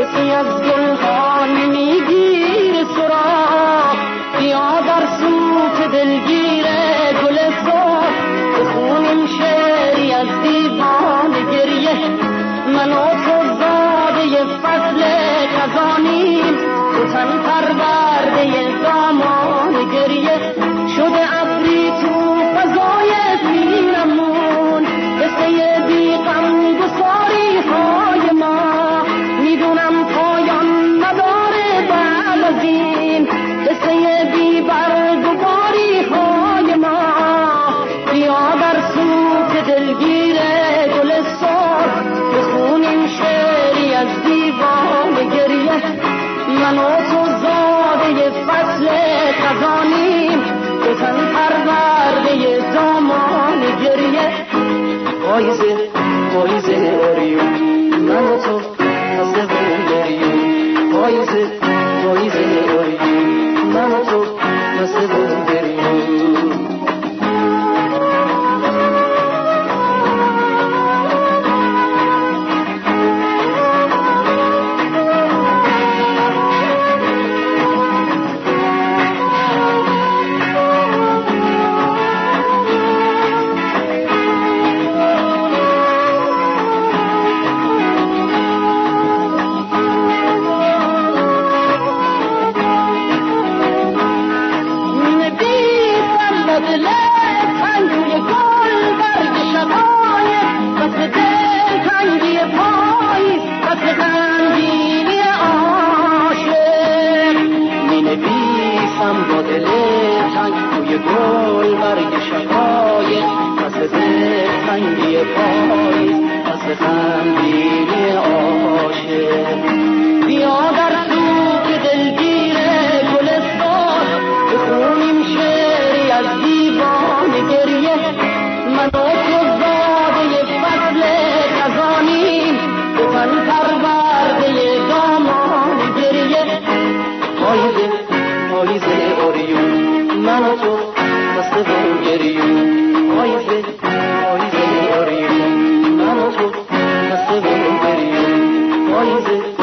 کسی از گلخان میگیر سراغ، بیا در سوت دلگیر گل سرخ بخونیم شعری از دیوان گریه. من و تو زاده فصل خزانیم، تو تن پرورده دامان گریه. شده ابری تو فضای پیرمون، قصه بی غم گساری های ما. میدونم پایان نداره بعد از این، قصه بی برگزاری های ما. بیا در سوت دلگیر گل سرخ بخونیم شعری از دیوان گریه. من و تو زاده فصل خزانیم، تو تن پرورده دامان گریه. پاییزه پاییزه اوریون، من و تو مثل بون گریون. پاییزه پاییزه اوریون، من و تو مثل بون گریون. گل برگ شقایق مثل تنگی پاییز، مثل خندینی عاشق. بیا در سوق دلگیر گل سرخ بخونیم شعری از دیوان گریه. من و تو زاده فصل خزانیم، تو تن پرورده دامان گریه. پاییزه پاییزه اوریون، من و تو مثل بون گریون. پاییزه پاییزه اوریون، من و تو مثل بون گریون. پاییزه